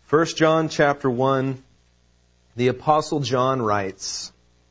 1 John chapter 1, the Apostle John writes,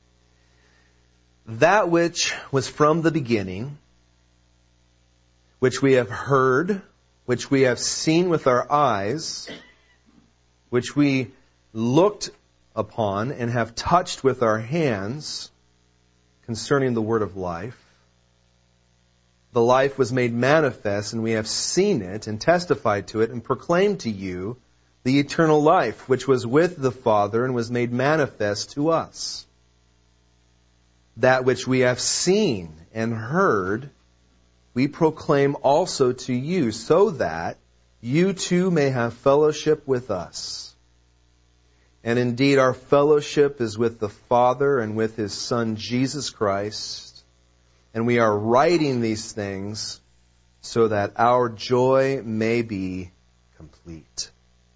"That which was from the beginning, which we have heard, which we have seen with our eyes, which we looked upon and have touched with our hands, concerning the word of life. The life was made manifest, and we have seen it and testified to it and proclaimed to you the eternal life, which was with the Father and was made manifest to us. That which we have seen and heard, we proclaim also to you, so that you too may have fellowship with us. And indeed, our fellowship is with the Father and with His Son, Jesus Christ. And we are writing these things so that our joy may be complete."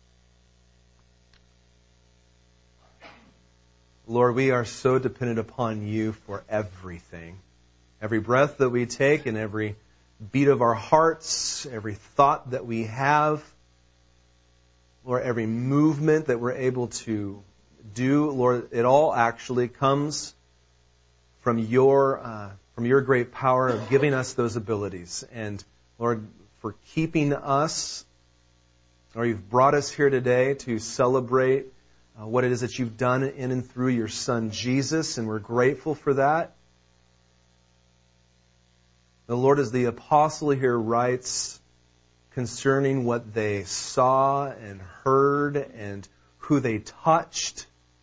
Lord, we are so dependent upon You for everything. Every breath that we take and every beat of our hearts, every thought that we have, Lord, every movement that we're able to do, Lord, it all actually comes from Your great power of giving us those abilities. And Lord, for keeping us, or You've brought us here today to celebrate what it is that You've done in and through Your Son Jesus, and we're grateful for that. The Lord, as the apostle here writes concerning what they saw and heard and who they touched,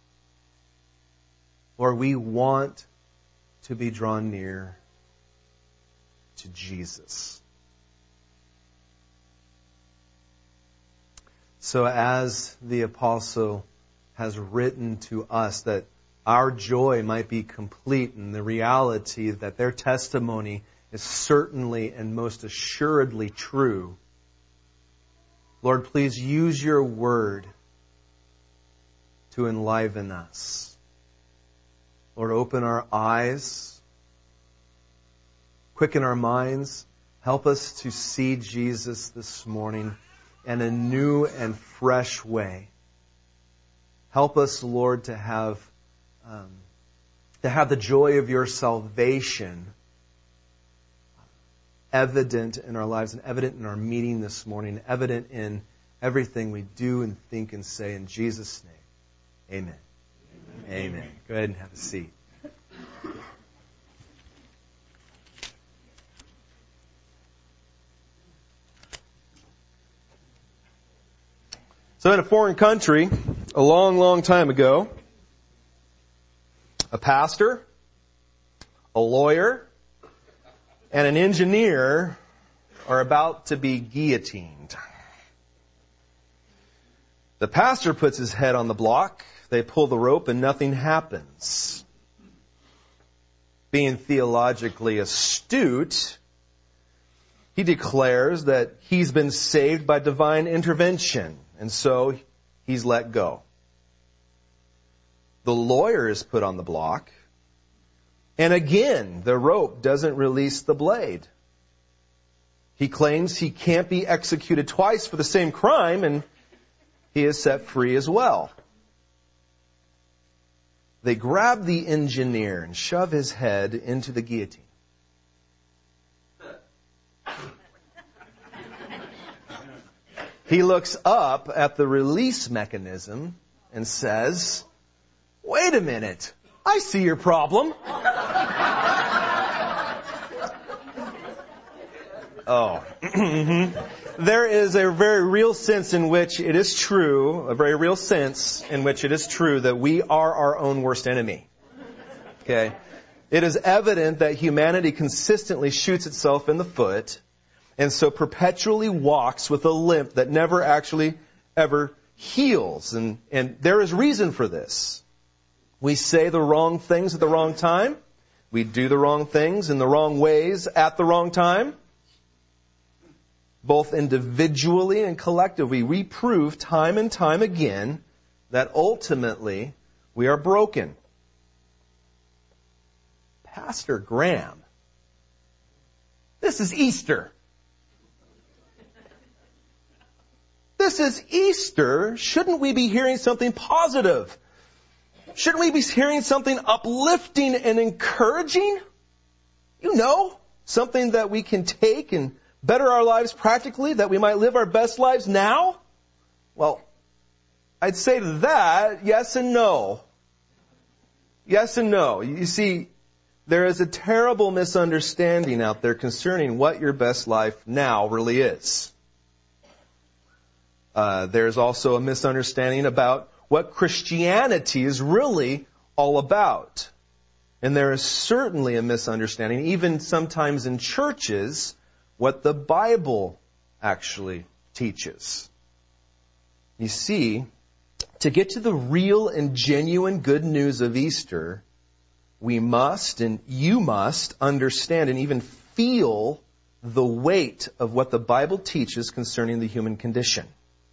Lord, we want to be drawn near to Jesus. So as the apostle has written to us, that our joy might be complete in the reality that their testimony is certainly and most assuredly true. Lord, please use Your word to enliven us. Lord, open our eyes, quicken our minds, help us to see Jesus this morning in a new and fresh way. Help us, Lord, to have the joy of Your salvation evident in our lives and evident in our meeting this morning, evident in everything we do and think and say. In Jesus' name, amen. Amen. Go ahead and have a seat. So in a foreign country, a long, long time ago, a pastor, a lawyer, and an engineer are about to be guillotined. The pastor puts his head on the block, they pull the rope, and nothing happens. Being theologically astute, he declares that he's been saved by divine intervention. And so he's let go. The lawyer is put on the block. And again, the rope doesn't release the blade. He claims he can't be executed twice for the same crime, and he is set free as well. They grab the engineer and shove his head into the guillotine. He looks up at the release mechanism and says, "Wait a minute, I see your problem." There is a very real sense in which it is true, that we are our own worst enemy. Okay? It is evident that humanity consistently shoots itself in the foot, and so perpetually walks with a limp that never actually ever heals. And there is reason for this. We say the wrong things at the wrong time. We do the wrong things in the wrong ways at the wrong time. Both individually and collectively, we prove time and time again that ultimately we are broken. Pastor Graham, this is Easter. this is Easter, shouldn't we be hearing something positive? Shouldn't we be hearing something uplifting and encouraging? You know, something that we can take and better our lives practically, that we might live our best lives now? Well, I'd say to that, yes and no. Yes and no. You see, there is a terrible misunderstanding out there concerning what your best life now really is. There's also a misunderstanding about what Christianity is really all about. And there is certainly a misunderstanding, even sometimes in churches, what the Bible actually teaches. You see, to get to the real and genuine good news of Easter, we must, and you must, understand and even feel the weight of what the Bible teaches concerning the human condition.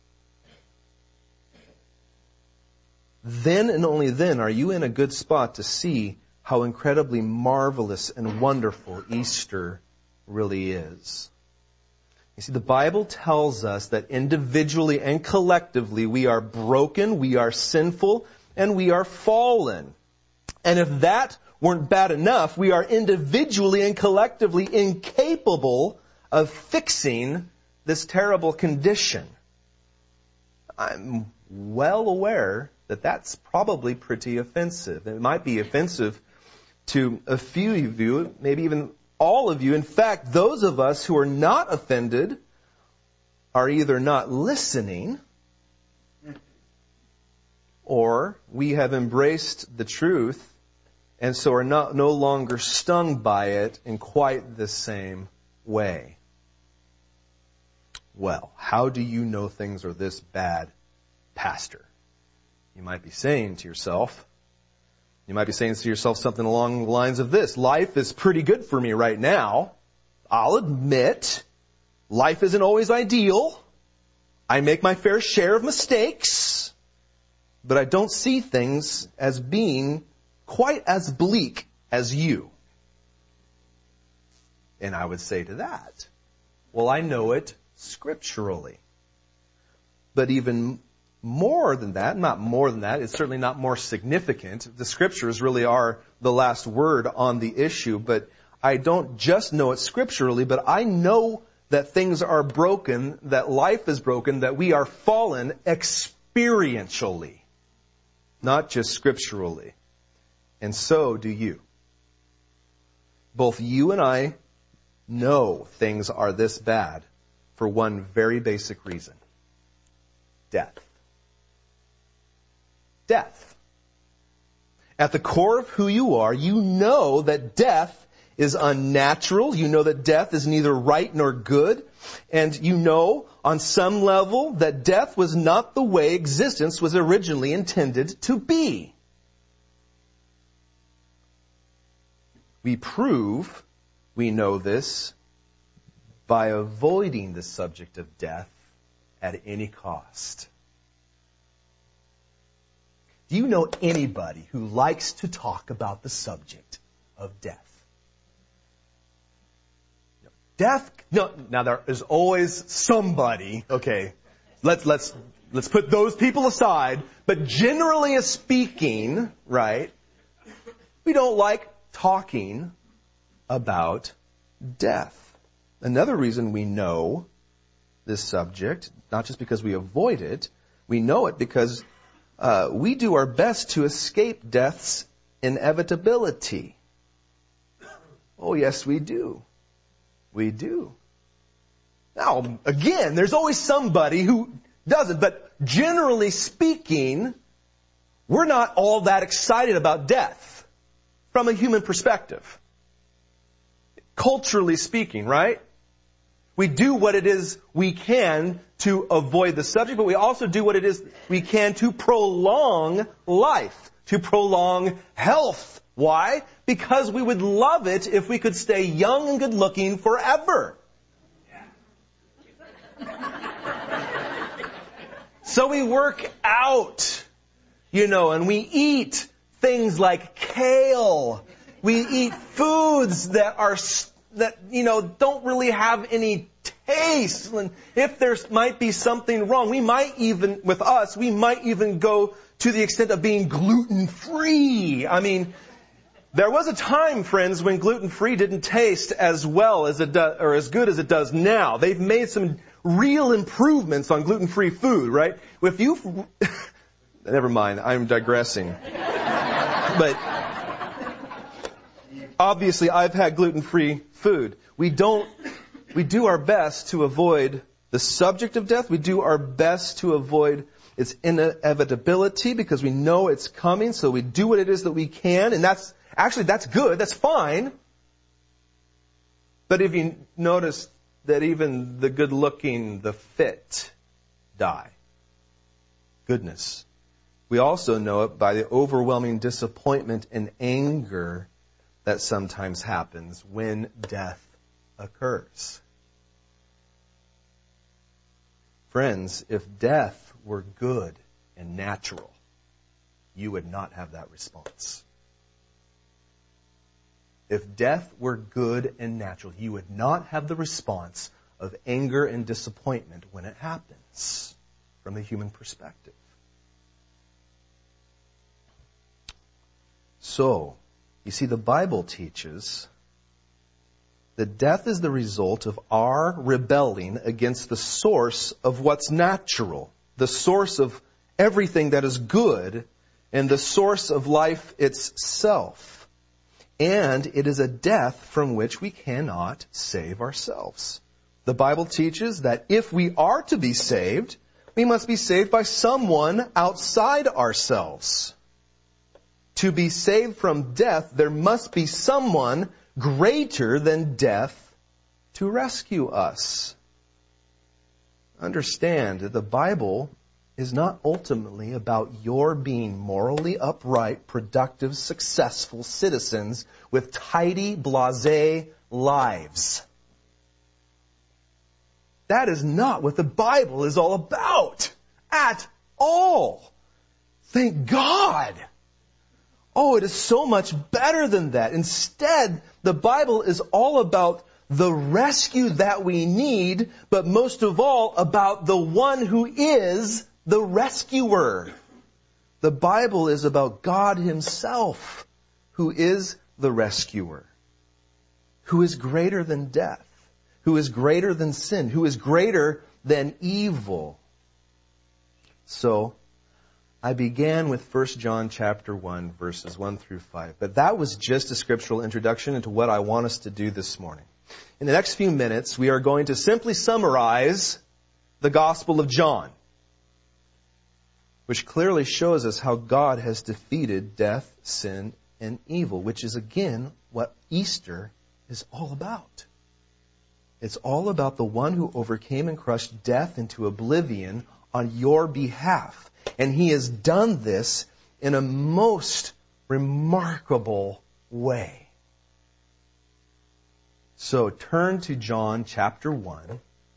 Then and only then are you in a good spot to see how incredibly marvelous and wonderful Easter really is. You see, the Bible tells us that individually and collectively we are broken, we are sinful, and we are fallen. And if that weren't bad enough, we are individually and collectively incapable of fixing this terrible condition. I'm well aware that that's probably pretty offensive. It might be offensive to a few of you, maybe even all of you. In fact, those of us who are not offended are either not listening or we have embraced the truth and so are no longer stung by it in quite the same way. Well, how do you know things are this bad, Pastor? You might be saying to yourself something along the lines of this: life is pretty good for me right now. I'll admit, life isn't always ideal. I make my fair share of mistakes, but I don't see things as being quite as bleak as you. And I would say to that, well, I know it scripturally. But even more than that, not more than that, it's certainly not more significant. The scriptures really are the last word on the issue, but I don't just know it scripturally, but I know that things are broken, that life is broken, that we are fallen experientially, not just scripturally. And so do you. Both you and I know things are this bad for one very basic reason: death. Death. At the core of who you are, you know that death is unnatural. You know that death is neither right nor good. And you know on some level that death was not the way existence was originally intended to be. We prove we know this by avoiding the subject of death at any cost. Do you know anybody who likes to talk about the subject of death? Death? No. Now there is always somebody. Okay, let's put those people aside. But generally speaking, right? We don't like talking about death. Another reason we know this subject, not just because we avoid it, we know it because we do our best to escape death's inevitability. Oh, yes, we do. We do. Now, again, there's always somebody who doesn't, but generally speaking, we're not all that excited about death from a human perspective. Culturally speaking, right? We do what it is we can to avoid the subject, but we also do what it is we can to prolong life, to prolong health. Why? Because we would love it if we could stay young and good looking forever. So we work out, and we eat things like kale. We eat foods that don't really have any taste. And if there might be something wrong, we might even go to the extent of being gluten-free. I mean, there was a time, friends, when gluten-free didn't taste as well as it does, or as good as it does now. They've made some real improvements on gluten-free food, right? If you, never mind, I'm digressing. But obviously, I've had gluten-free food. We do our best to avoid the subject of death. We do our best to avoid its inevitability because we know it's coming. So we do what it is that we can, and that's good. That's fine. But if you notice that even the good-looking, the fit, die. Goodness. We also know it by the overwhelming disappointment and anger that sometimes happens when death occurs. Friends, if death were good and natural, you would not have that response. If death were good and natural, you would not have the response of anger and disappointment when it happens from a human perspective. So, you see, the Bible teaches that death is the result of our rebelling against the source of what's natural, the source of everything that is good, and the source of life itself. And it is a death from which we cannot save ourselves. The Bible teaches that if we are to be saved, we must be saved by someone outside ourselves. To be saved from death, there must be someone greater than death to rescue us. Understand that the Bible is not ultimately about your being morally upright, productive, successful citizens with tidy, blasé lives. That is not what the Bible is all about at all. Thank God. Oh, it is so much better than that. Instead, the Bible is all about the rescue that we need, but most of all about the one who is the rescuer. The Bible is about God Himself, who is the rescuer, who is greater than death, who is greater than sin, who is greater than evil. So, I began with 1 John chapter 1, verses 1 through 5. But that was just a scriptural introduction into what I want us to do this morning. In the next few minutes, we are going to simply summarize the Gospel of John, which clearly shows us how God has defeated death, sin, and evil, which is, again, what Easter is all about. It's all about the one who overcame and crushed death into oblivion on your behalf. And He has done this in a most remarkable way. So turn to John chapter 1.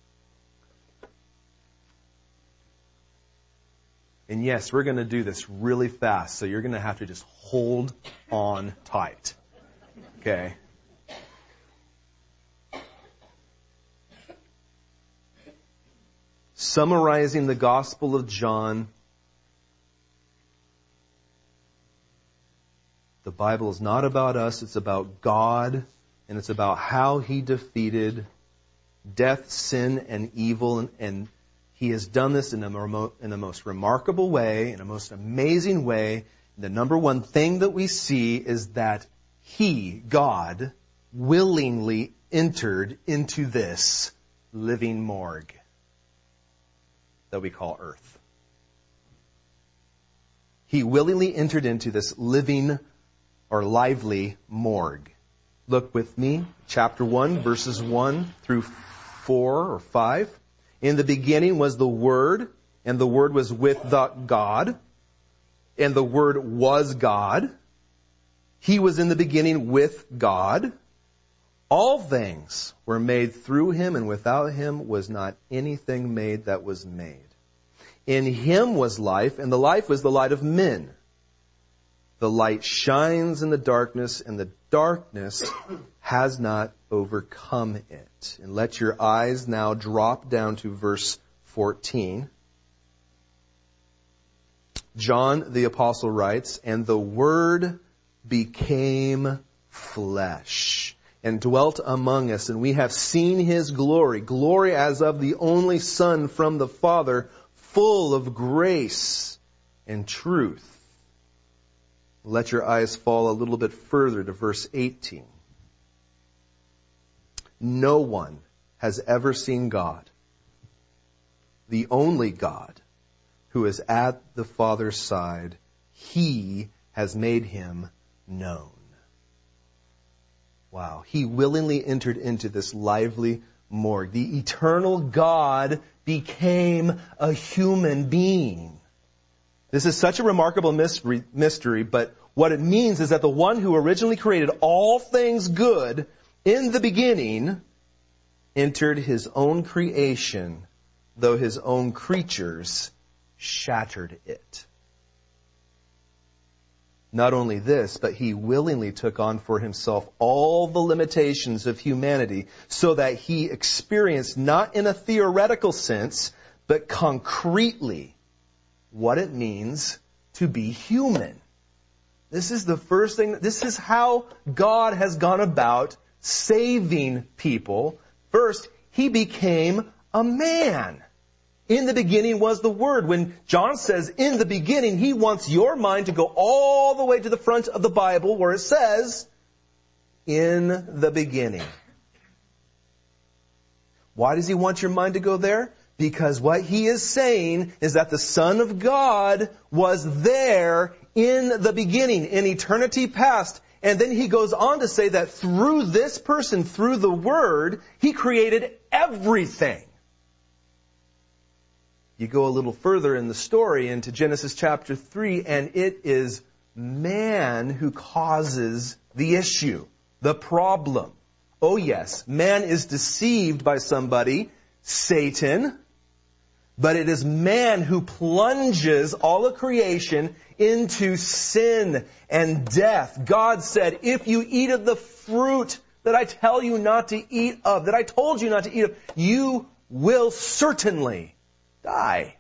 And yes, we're going to do this really fast, so you're going to have to just hold on tight. Okay? Summarizing the Gospel of John, the Bible is not about us, it's about God, and it's about how He defeated death, sin, and evil, and He has done this in a most remarkable way, in a most amazing way. The number one thing that we see is that He, God, willingly entered into this living morgue that we call earth. He willingly entered into this living or lively morgue. Look with me, chapter 1, verses 1 through 4 or 5. In the beginning was the Word, and the Word was with the God, and the Word was God. He was in the beginning with God. All things were made through Him, and without Him was not anything made that was made. In Him was life, and the life was the light of men. The light shines in the darkness, and the darkness has not overcome it. And let your eyes now drop down to verse 14. John the Apostle writes, "And the Word became flesh and dwelt among us, and we have seen His glory, glory as of the only Son from the Father, full of grace and truth." Let your eyes fall a little bit further to verse 18. "No one has ever seen God, the only God, who is at the Father's side. He has made Him known." Wow. He willingly entered into this lively morgue. The eternal God became a human being. This is such a remarkable mystery, but what it means is that the one who originally created all things good in the beginning entered His own creation, though His own creatures shattered it. Not only this, but He willingly took on for Himself all the limitations of humanity so that He experienced, not in a theoretical sense, but concretely, what it means to be human. This is the first thing. This is how God has gone about saving people. First, He became a man. In the beginning was the Word. When John says in the beginning, he wants your mind to go all the way to the front of the Bible where it says, in the beginning. Why does He want your mind to go there? Because what He is saying is that the Son of God was there in the beginning, in eternity past. And then He goes on to say that through this person, through the Word, He created everything. You go a little further in the story into Genesis chapter 3, and it is man who causes the issue, the problem. Oh yes, man is deceived by somebody, Satan, but it is man who plunges all of creation into sin and death. God said, if you eat of the fruit that I tell you not to eat of, that I told you not to eat of, you will certainly die.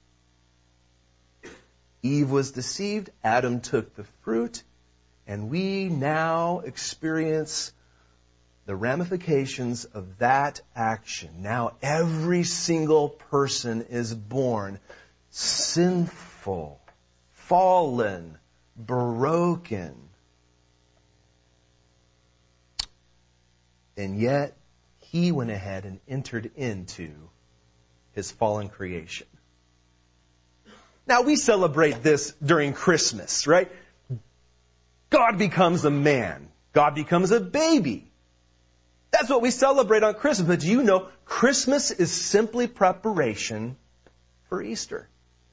Eve was deceived, Adam took the fruit, and we now experience the ramifications of that action. Now every single person is born sinful, fallen, broken. And yet, He went ahead and entered into His fallen creation. Now we celebrate this during Christmas, right? God becomes a man. God becomes a baby. That's what we celebrate on Christmas. But do you know, Christmas is simply preparation for Easter.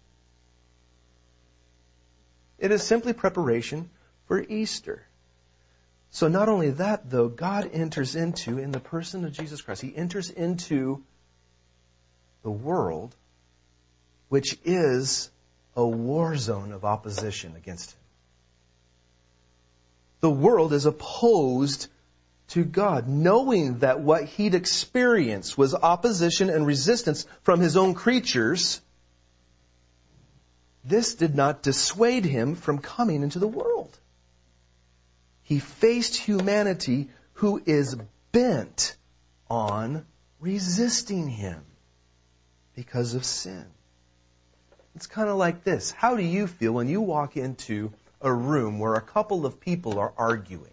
It is simply preparation for Easter. So not only that, though, God enters into, in the person of Jesus Christ, He enters into the world, which is a war zone of opposition against Him. The world is opposed to God, knowing that what He'd experienced was opposition and resistance from His own creatures. This did not dissuade Him from coming into the world. He faced humanity who is bent on resisting Him because of sin. It's kind of like this. How do you feel when you walk into a room where a couple of people are arguing?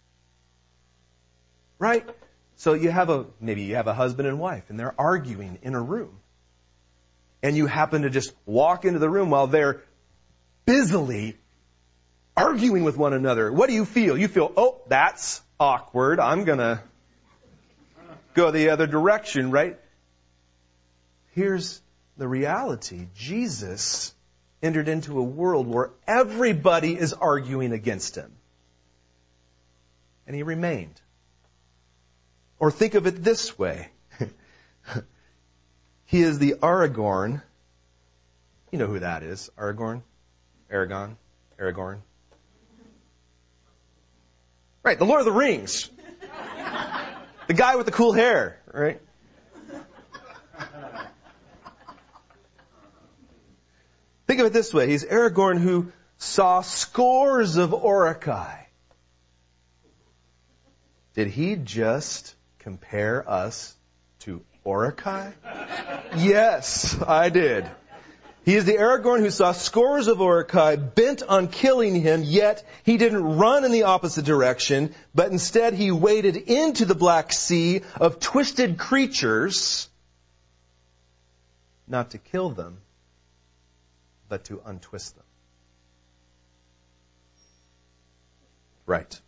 Right? So maybe you have a husband and wife, and they're arguing in a room. And you happen to just walk into the room while they're busily arguing with one another. What do you feel? You feel, oh, that's awkward. I'm going to go the other direction, right? Here's the reality. Jesus entered into a world where everybody is arguing against Him. And He remained. Or think of it this way. He is the Aragorn. You know who that is. Aragorn. Right, the Lord of the Rings. The guy with the cool hair, right? Think of it this way. He's Aragorn who saw scores of Uruk-hai. Did he just compare us to Uruk-hai? Yes, I did. He is the Aragorn who saw scores of Uruk-hai bent on killing him, yet he didn't run in the opposite direction, but instead he waded into the Black Sea of twisted creatures, not to kill them, but to untwist them. Right.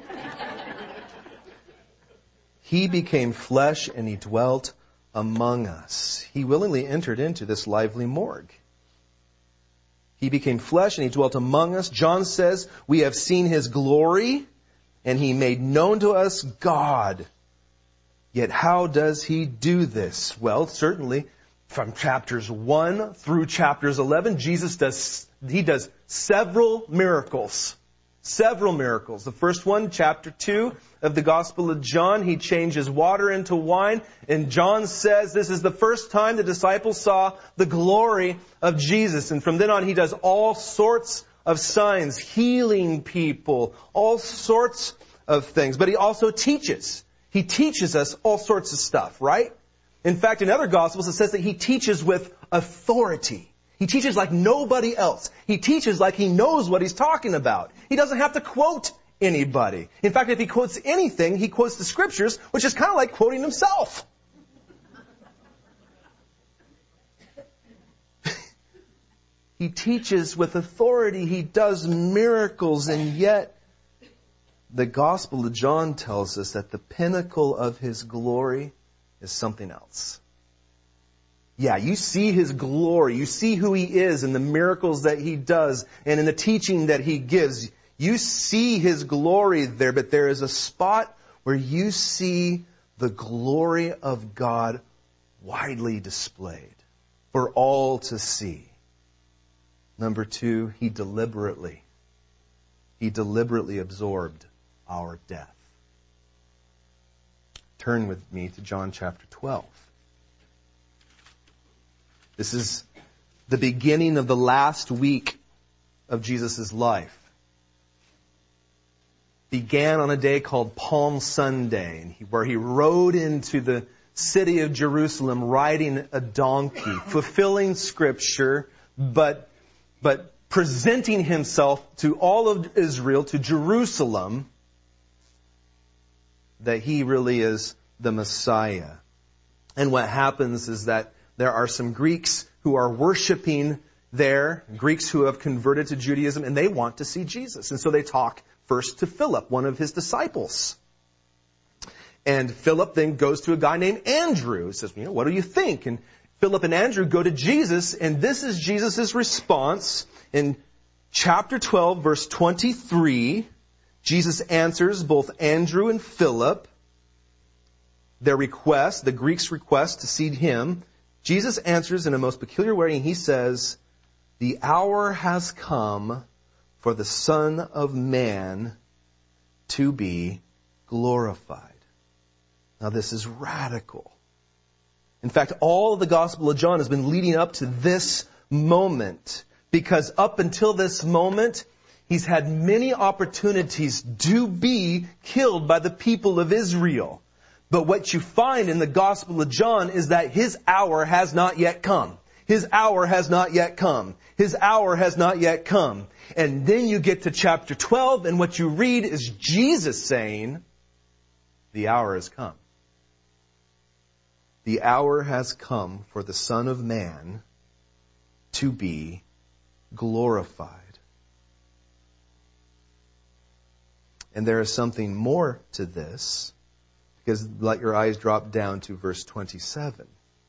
He became flesh and he dwelt among us. He willingly entered into this lively morgue. He became flesh and he dwelt among us. John says, we have seen his glory and he made known to us God. Yet how does he do this? Well, certainly from chapters 1 through chapters 11, Jesus does several miracles. Several miracles. The first one, chapter 2 of the Gospel of John, he changes water into wine. And John says this is the first time the disciples saw the glory of Jesus. And from then on, he does all sorts of signs, healing people, all sorts of things. But he also teaches. He teaches us all sorts of stuff, right? In fact, in other Gospels, it says that he teaches with authority. He teaches like nobody else. He teaches like he knows what he's talking about. He doesn't have to quote anybody. In fact, if he quotes anything, he quotes the Scriptures, which is kind of like quoting himself. He teaches with authority. He does miracles, and yet the Gospel of John tells us that the pinnacle of his glory is something else. Yeah, you see his glory. You see who he is in the miracles that he does and in the teaching that he gives. You see his glory there, but there is a spot where you see the glory of God widely displayed for all to see. Number 2, he deliberately absorbed our death. Turn with me to John chapter 12. This is the beginning of the last week of Jesus' life. Began on a day called Palm Sunday, where he rode into the city of Jerusalem riding a donkey, fulfilling Scripture, but presenting himself to all of Israel, to Jerusalem, that he really is the Messiah. And what happens is that there are some Greeks who are worshiping there, Greeks who have converted to Judaism, and they want to see Jesus. And so they talk first to Philip, one of his disciples. And Philip then goes to a guy named Andrew. He says, what do you think? And Philip and Andrew go to Jesus, and this is Jesus' response. In chapter 12, verse 23, Jesus answers both Andrew and Philip their request, the Greeks' request to see him. Jesus answers in a most peculiar way, and he says, the hour has come for the Son of Man to be glorified. Now this is radical. In fact, all of the Gospel of John has been leading up to this moment, because up until this moment, he's had many opportunities to be killed by the people of Israel. But what you find in the Gospel of John is that his hour has not yet come. His hour has not yet come. His hour has not yet come. And then you get to chapter 12, and what you read is Jesus saying, the hour has come. The hour has come for the Son of Man to be glorified. And there is something more to this, because let your eyes drop down to verse 27.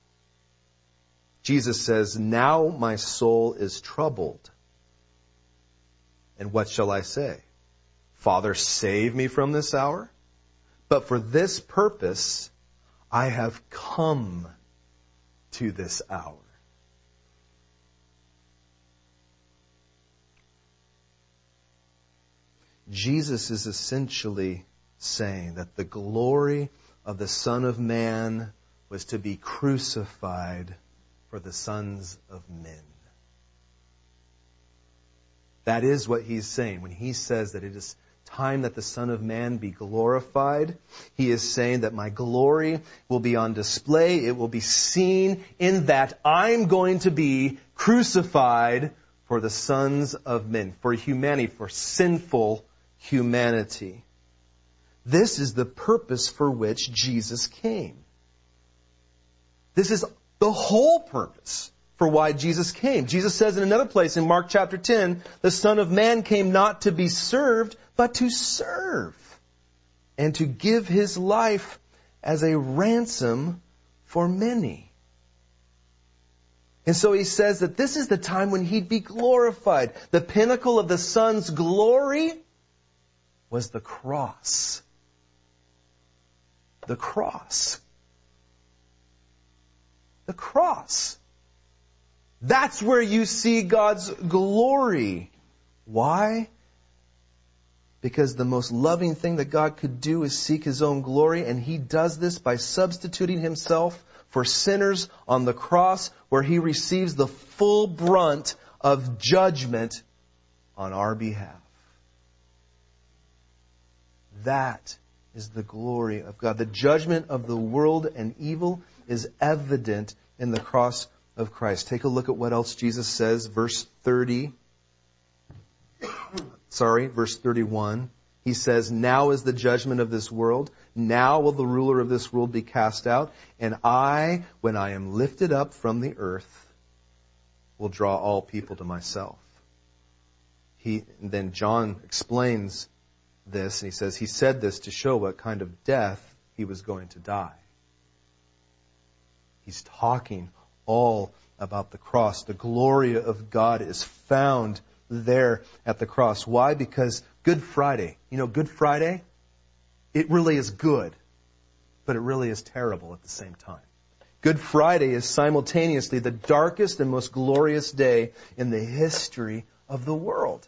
Jesus says, now my soul is troubled. And what shall I say? Father, save me from this hour? But for this purpose, I have come to this hour. Jesus is essentially saying that the glory of the Son of Man was to be crucified for the sons of men. That is what he's saying. When he says that it is time that the Son of Man be glorified, he is saying that my glory will be on display. It will be seen in that I'm going to be crucified for the sons of men, for humanity, for sinful humanity. This is the purpose for which Jesus came. This is the whole purpose for why Jesus came. Jesus says in another place in Mark chapter 10, the Son of Man came not to be served, but to serve, and to give his life as a ransom for many. And so he says that this is the time when he'd be glorified. The pinnacle of the Son's glory was the cross. The cross. The cross. That's where you see God's glory. Why? Because the most loving thing that God could do is seek his own glory, and he does this by substituting himself for sinners on the cross, where he receives the full brunt of judgment on our behalf. That is the glory of God. The judgment of the world and evil is evident in the cross of Christ. Take a look at what else Jesus says, verse 31. He says, now is the judgment of this world. Now will the ruler of this world be cast out. And I, when I am lifted up from the earth, will draw all people to myself. Then John explains this, and he says, he said this to show what kind of death he was going to die. He's talking all about the cross. The glory of God is found there at the cross. Why? Because Good Friday, Good Friday, it really is good, but it really is terrible at the same time. Good Friday is simultaneously the darkest and most glorious day in the history of the world.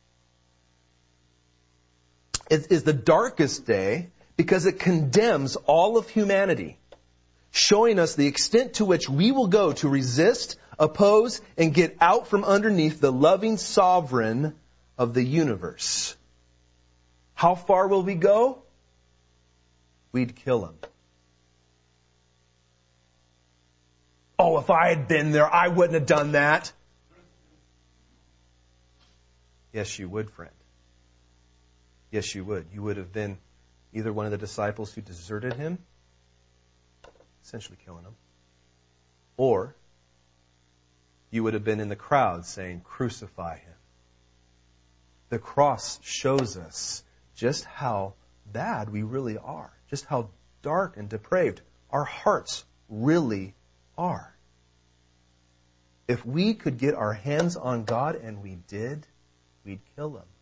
It is the darkest day because it condemns all of humanity, showing us the extent to which we will go to resist, oppose, and get out from underneath the loving sovereign of the universe. How far will we go? We'd kill him. Oh, if I had been there, I wouldn't have done that. Yes, you would, friend. Yes, you would. You would have been either one of the disciples who deserted him, essentially killing him, or you would have been in the crowd saying, crucify him. The cross shows us just how bad we really are, just how dark and depraved our hearts really are. If we could get our hands on God, and we did, we'd kill him.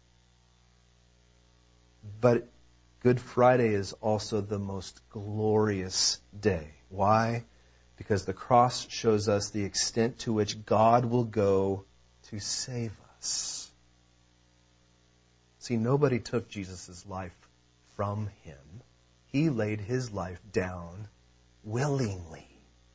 But Good Friday is also the most glorious day. Why? Because the cross shows us the extent to which God will go to save us. See, nobody took Jesus' life from him. He laid his life down willingly.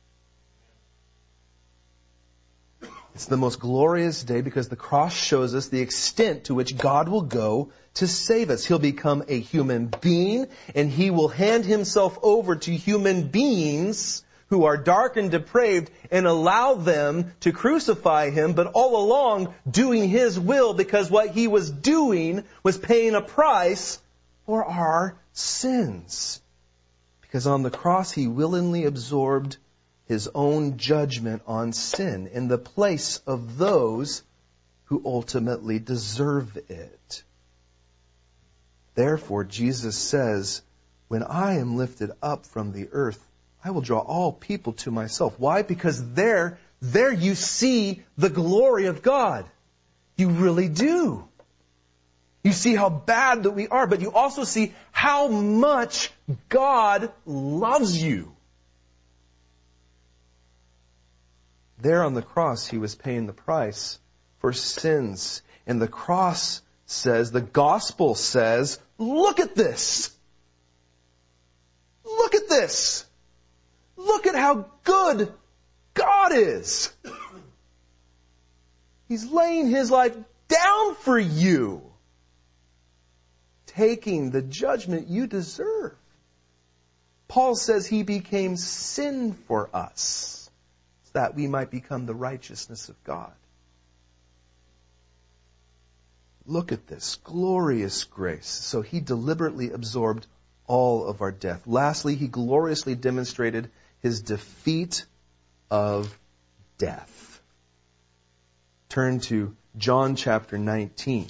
It's the most glorious day because the cross shows us the extent to which God will go to save us. He'll become a human being, and he will hand himself over to human beings who are dark and depraved and allow them to crucify him, but all along doing his will, because what he was doing was paying a price for our sins. Because on the cross he willingly absorbed his own judgment on sin in the place of those who ultimately deserve it. Therefore, Jesus says, when I am lifted up from the earth, I will draw all people to myself. Why? Because there you see the glory of God. You really do. You see how bad that we are, but you also see how much God loves you. There on the cross, he was paying the price for sins. And the cross says, the gospel says, look at this. Look at this. Look at how good God is. He's laying His life down for you, taking the judgment you deserve. Paul says He became sin for us, so that we might become the righteousness of God. Look at this glorious grace. So He deliberately absorbed all of our death. Lastly, He gloriously demonstrated His defeat of death. Turn to John chapter 19.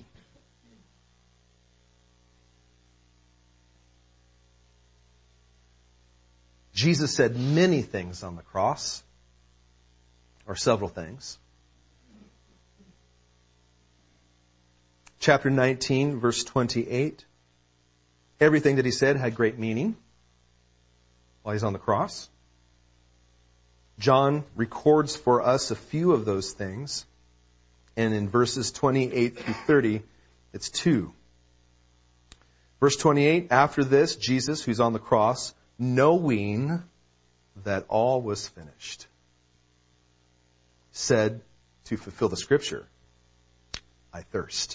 Jesus said many things on the cross, or several things. Chapter 19, verse 28. Everything that He said had great meaning while He's on the cross. John records for us a few of those things. And in verses 28 through 30, it's 2. Verse 28, after this, Jesus, who's on the cross, knowing that all was finished, said to fulfill the Scripture, I thirst.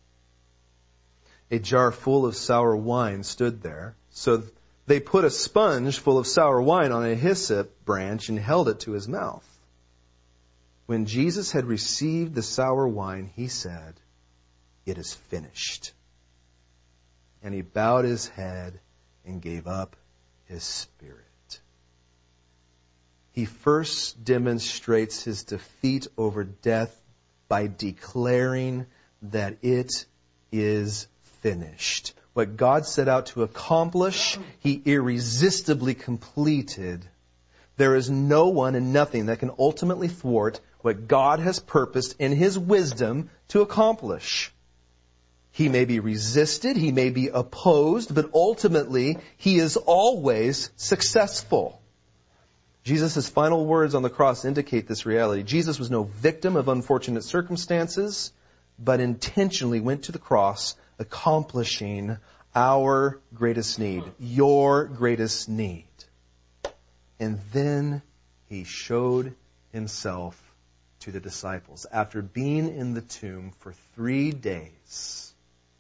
A jar full of sour wine stood there. So they put a sponge full of sour wine on a hyssop branch and held it to His mouth. When Jesus had received the sour wine, He said, it is finished. And He bowed His head and gave up His spirit. He first demonstrates His defeat over death by declaring that it is finished. What God set out to accomplish, He irresistibly completed. There is no one and nothing that can ultimately thwart what God has purposed in His wisdom to accomplish. He may be resisted, He may be opposed, but ultimately He is always successful. Jesus' final words on the cross indicate this reality. Jesus was no victim of unfortunate circumstances, but intentionally went to the cross, accomplishing our greatest need, your greatest need. And then He showed Himself to the disciples. After being in the tomb for 3 days,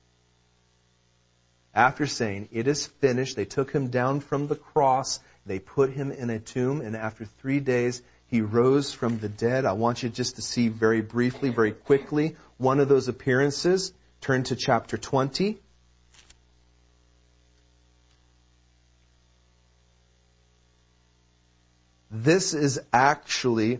after saying, it is finished, they took Him down from the cross, they put Him in a tomb, and after 3 days, He rose from the dead. I want you just to see very briefly, very quickly, one of those appearances. Turn to chapter 20. This is actually,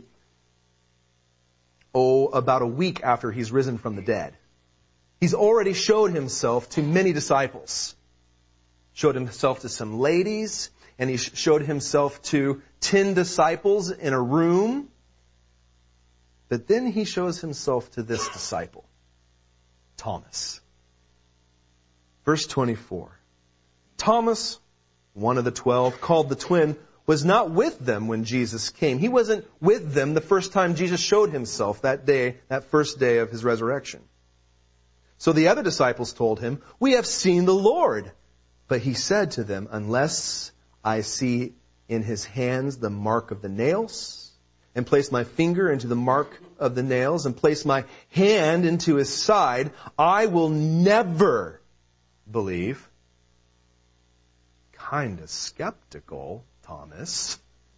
about a week after He's risen from the dead. He's already showed Himself to many disciples. Showed Himself to some ladies, and He showed Himself to 10 disciples in a room. But then He shows Himself to this disciple, Thomas. Verse 24. Thomas, one of the 12, called the twin, was not with them when Jesus came. He wasn't with them the first time Jesus showed Himself that day, that first day of His resurrection. So the other disciples told Him, we have seen the Lord. But He said to them, unless I see in His hands the mark of the nails, and place my finger into the mark of the nails, and place my hand into His side, I will never believe. Kind of skeptical, Thomas.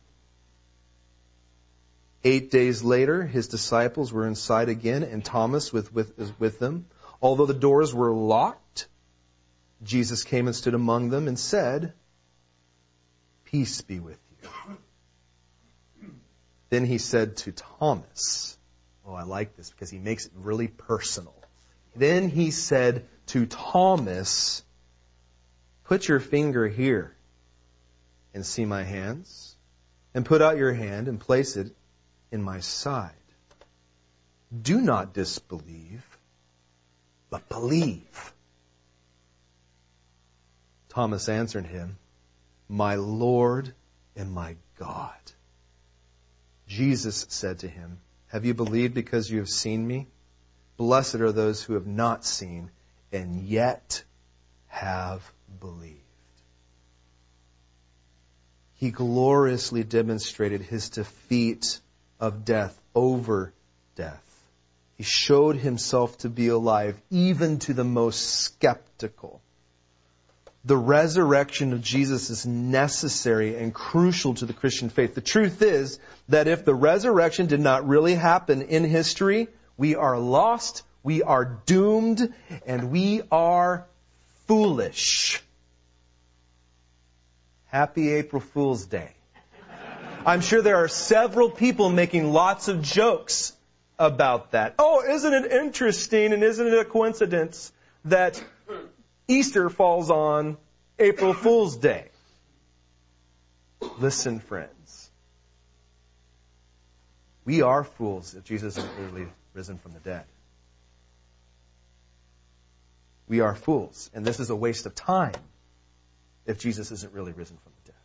8 days later, His disciples were inside again, and Thomas was with them. Although the doors were locked, Jesus came and stood among them and said, peace be with you. Then He said to Thomas, I like this because He makes it really personal. Then He said to Thomas, put your finger here and see my hands, and put out your hand and place it in my side. Do not disbelieve, but believe. Thomas answered Him, my Lord and my God. Jesus said to him, have you believed because you have seen me? Blessed are those who have not seen and yet have believed. He gloriously demonstrated his defeat of death over death. He showed himself to be alive even to the most skeptical. The resurrection of Jesus is necessary and crucial to the Christian faith. The truth is that if the resurrection did not really happen in history, we are lost, we are doomed, and we are foolish. Happy April Fool's Day. I'm sure there are several people making lots of jokes about that. Oh, isn't it interesting and isn't it a coincidence that Easter falls on April Fool's Day? Listen, friends. We are fools if Jesus isn't really risen from the dead. We are fools, and this is a waste of time if Jesus isn't really risen from the dead.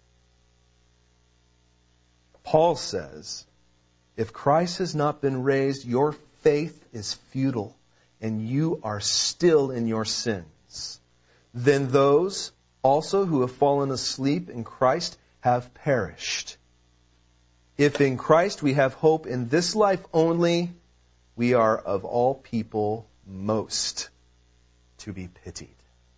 Paul says, if Christ has not been raised, your faith is futile, and you are still in your sins. Then those also who have fallen asleep in Christ have perished. If in Christ we have hope in this life only, we are of all people most to be pitied.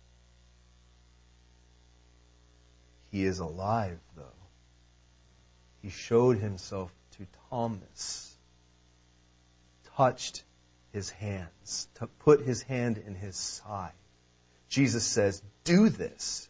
He is alive, though. He showed himself to Thomas, touched his hands, put his hand in his side. Jesus says, do this.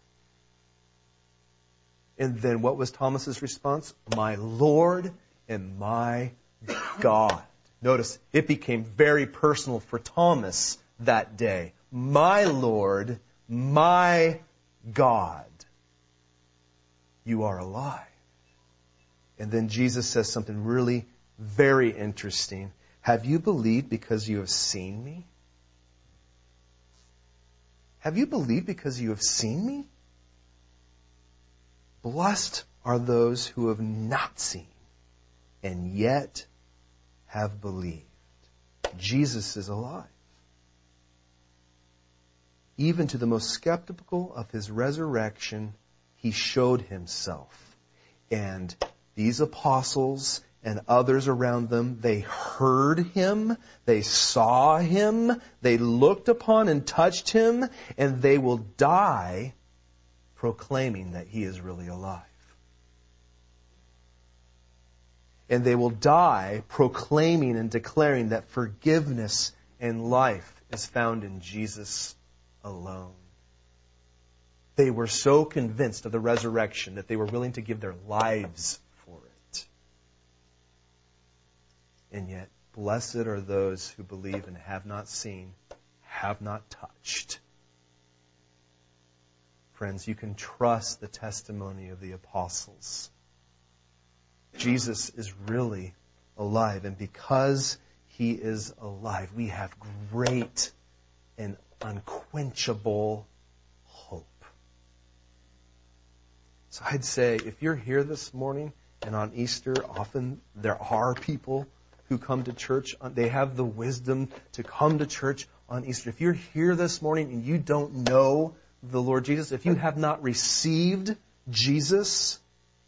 And then what was Thomas's response? My Lord and my God. Notice, it became very personal for Thomas that day. My Lord, my God. You are alive. And then Jesus says something really very interesting. Have you believed because you have seen me? Have you believed because you have seen me? Blessed are those who have not seen and yet have believed. Jesus is alive. Even to the most skeptical of his resurrection, he showed himself. And these apostles and others around them, they heard him, they saw him, they looked upon and touched him, and they will die proclaiming that he is really alive. And they will die proclaiming and declaring that forgiveness and life is found in Jesus alone. They were so convinced of the resurrection that they were willing to give their lives for it. And yet, blessed are those who believe and have not seen, have not touched. Friends, you can trust the testimony of the apostles. Jesus is really alive. And because he is alive, we have great and unquenchable hope. So I'd say, if you're here this morning, and on Easter, often there are people who come to church. They have the wisdom to come to church on Easter. If you're here this morning and you don't know the Lord Jesus, if you have not received Jesus,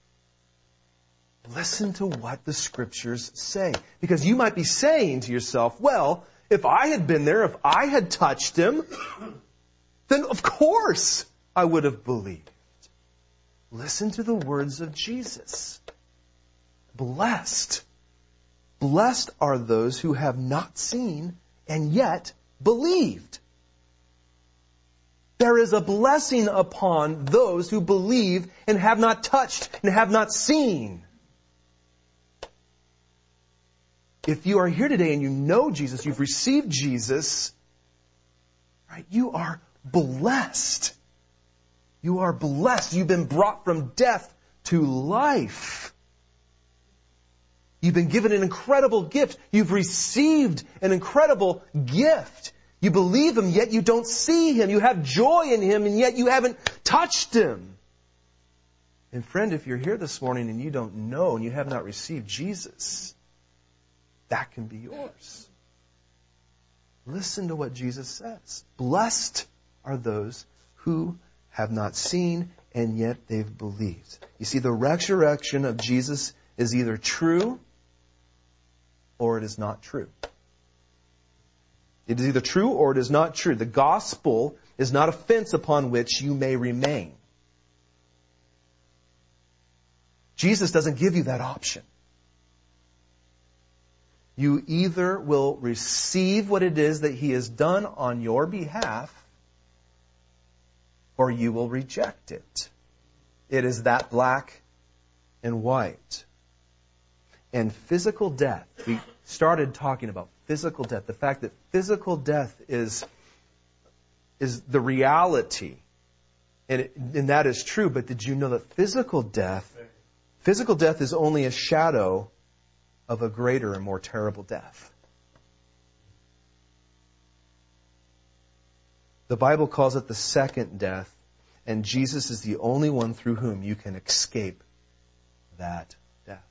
listen to what the Scriptures say. Because you might be saying to yourself, well, if I had been there, if I had touched him, then of course I would have believed. Listen to the words of Jesus. Blessed are those who have not seen and yet believed. There is a blessing upon those who believe and have not touched and have not seen. If you are here today and you know Jesus, you've received Jesus, right? You are blessed. You are blessed. You've been brought from death to life. You've been given an incredible gift. You've received an incredible gift. You believe him, yet you don't see him. You have joy in him, and yet you haven't touched him. And friend, if you're here this morning and you don't know and you have not received Jesus, that can be yours. Listen to what Jesus says. Blessed are those who have not seen and yet they've believed. You see, the resurrection of Jesus is either true or it is not true. It is either true or it is not true. The gospel is not a fence upon which you may remain. Jesus doesn't give you that option. You either will receive what it is that He has done on your behalf, or you will reject it. It is that black and white. And physical death, we started talking about physical death, the fact that physical death is the reality. And that is true, but did you know that physical death is only a shadow of a greater and more terrible death? The Bible calls it the second death, and Jesus is the only one through whom you can escape that death.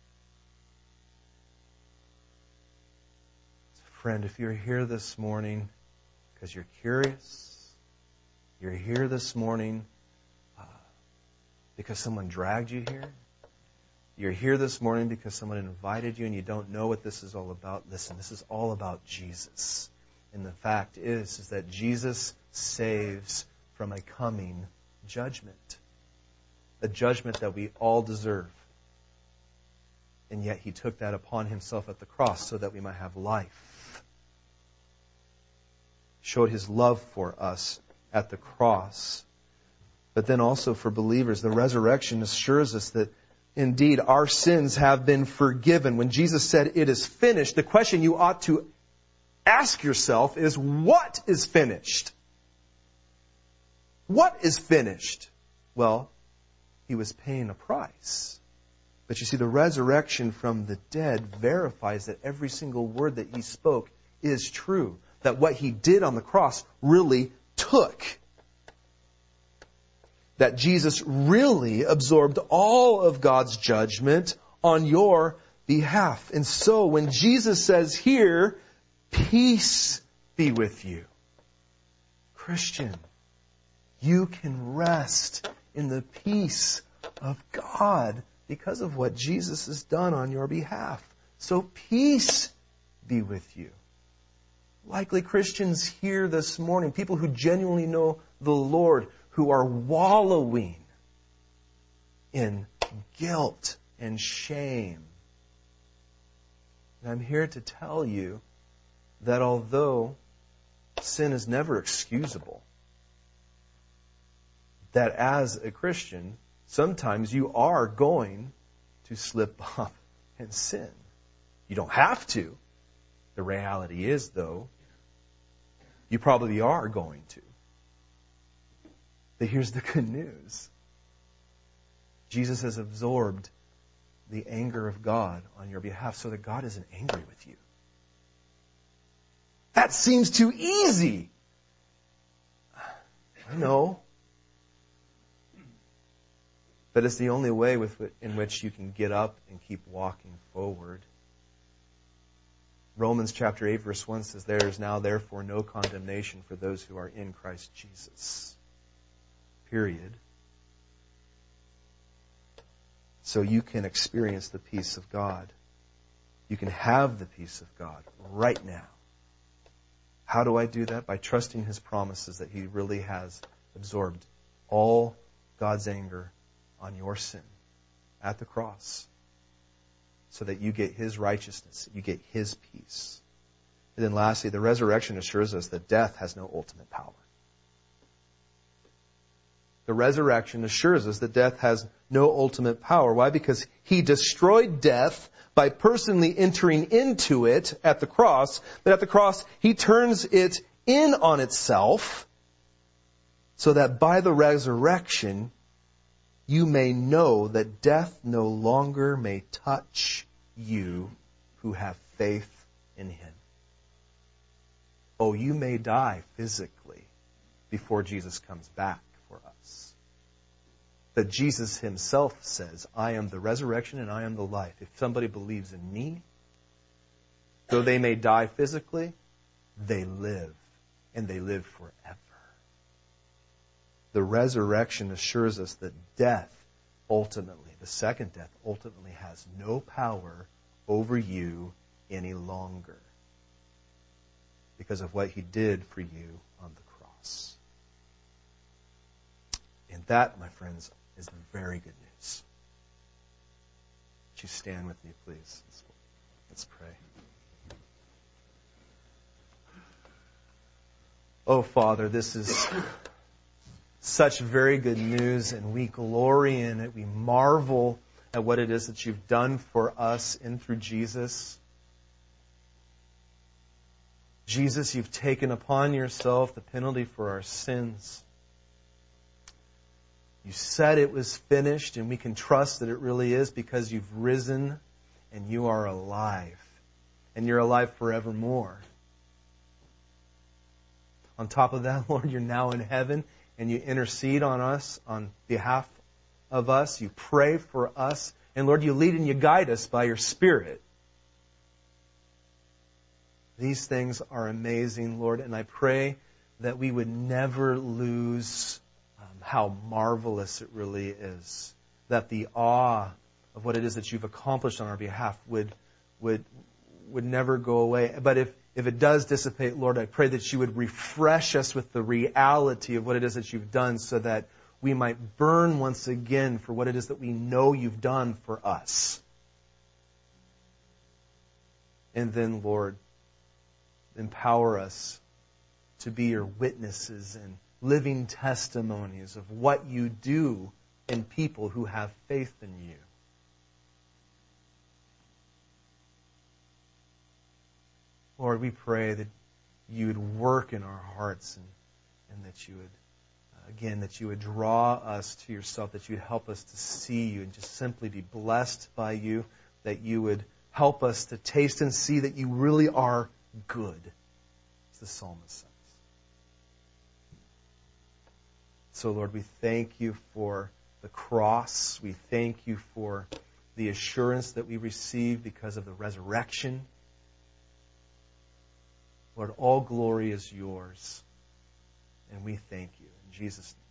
Friend, if you're here this morning because you're curious, you're here this morning because someone dragged you here, you're here this morning because someone invited you and you don't know what this is all about, listen, this is all about Jesus. And the fact is that Jesus saves from a coming judgment. A judgment that we all deserve. And yet He took that upon Himself at the cross so that we might have life. Showed His love for us at the cross. But then also for believers, the resurrection assures us that indeed our sins have been forgiven. When Jesus said, "It is finished," the question you ought to ask yourself is, what is finished? What is finished? Well, He was paying a price. But you see, the resurrection from the dead verifies that every single word that He spoke is true. That what He did on the cross really took. That Jesus really absorbed all of God's judgment on your behalf. And so when Jesus says here, "Peace be with you," Christian, you can rest in the peace of God because of what Jesus has done on your behalf. So peace be with you. Likely Christians here this morning, people who genuinely know the Lord, who are wallowing in guilt and shame. And I'm here to tell you that although sin is never excusable, that as a Christian, sometimes you are going to slip up and sin. You don't have to. The reality is, though, you probably are going to. But here's the good news. Jesus has absorbed the anger of God on your behalf so that God isn't angry with you. That seems too easy. I know. But it's the only way in which you can get up and keep walking forward. Romans chapter 8 verse 1 says, "There is now therefore no condemnation for those who are in Christ Jesus." Period. So you can experience the peace of God. You can have the peace of God right now. How do I do that? By trusting His promises that He really has absorbed all God's anger on your sin at the cross so that you get His righteousness, you get His peace. And then lastly, the resurrection assures us that death has no ultimate power. The resurrection assures us that death has no ultimate power. Why? Because He destroyed death by personally entering into it at the cross. But at the cross, He turns it in on itself so that by the resurrection, you may know that death no longer may touch you who have faith in Him. Oh, you may die physically before Jesus comes back for us. But Jesus Himself says, "I am the resurrection and I am the life. If somebody believes in Me, though they may die physically, they live, and they live forever. The resurrection assures us that death ultimately, the second death ultimately has no power over you any longer because of what He did for you on the cross. And that, my friends, is very good news. Would you stand with me, please? Let's pray. Oh, Father, this is such very good news, and we glory in it. We marvel at what it is that You've done for us in through Jesus. Jesus, You've taken upon Yourself the penalty for our sins. You said it was finished, and we can trust that it really is because You've risen and You are alive. And You're alive forevermore. On top of that, Lord, You're now in heaven, and You intercede on us, on behalf of us. You pray for us. And Lord, You lead and You guide us by Your Spirit. These things are amazing, Lord, and I pray that we would never lose how marvelous it really is. That the awe of what it is that You've accomplished on our behalf would never go away. But if it does dissipate, Lord, I pray that You would refresh us with the reality of what it is that You've done so that we might burn once again for what it is that we know You've done for us. And then, Lord, empower us to be Your witnesses and living testimonies of what You do in people who have faith in You. Lord, we pray that You would work in our hearts and that You would, again, that You would draw us to Yourself, that You would help us to see You and just simply be blessed by You, that You would help us to taste and see that You really are good, as the psalmist says. So, Lord, we thank You for the cross. We thank You for the assurance that we receive because of the resurrection. Lord, all glory is Yours, and we thank You. In Jesus' name.